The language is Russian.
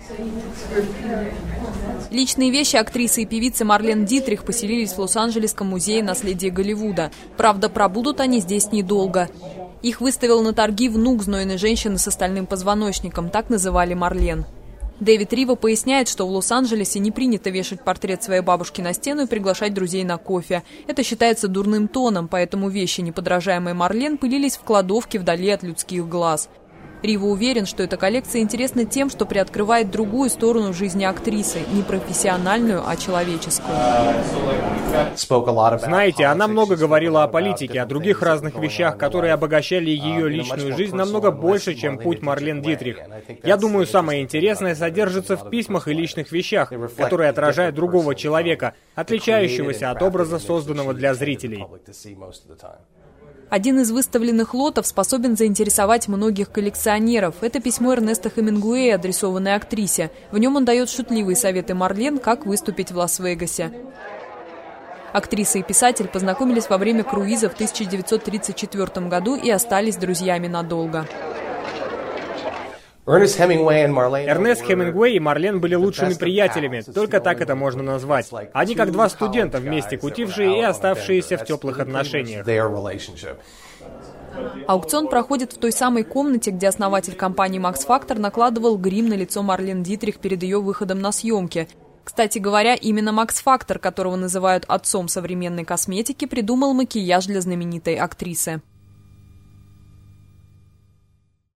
Личные вещи актрисы и певицы Марлен Дитрих поселились в Лос-Анджелесском музее наследия Голливуда. Правда, пробудут они здесь недолго. Их выставил на торги внук знойной женщины с остальным позвоночником, так называли Марлен. Дэвид Рива поясняет, что в Лос-Анджелесе не принято вешать портрет своей бабушки на стену и приглашать друзей на кофе. Это считается дурным тоном, поэтому вещи неподражаемой Марлен пылились в кладовке вдали от людских глаз. Рива уверен, что эта коллекция интересна тем, что приоткрывает другую сторону жизни актрисы, не профессиональную, а человеческую. Знаете, она много говорила о политике, о других разных вещах, которые обогащали ее личную жизнь намного больше, чем путь Марлен Дитрих. Я думаю, самое интересное содержится в письмах и личных вещах, которые отражают другого человека, отличающегося от образа, созданного для зрителей. Один из выставленных лотов способен заинтересовать многих коллекционеров. Это письмо Эрнеста Хемингуэя, адресованное актрисе. В нем он дает шутливые советы Марлен, как выступить в Лас-Вегасе. Актриса и писатель познакомились во время круиза в 1934 году и остались друзьями надолго. Эрнест Хемингуэй и Марлен были лучшими приятелями, только так это можно назвать. Они как два студента, вместе кутившие и оставшиеся в теплых отношениях. Аукцион проходит в той самой комнате, где основатель компании Max Factor накладывал грим на лицо Марлен Дитрих перед ее выходом на съемки. Кстати говоря, именно Max Factor, которого называют отцом современной косметики, придумал макияж для знаменитой актрисы.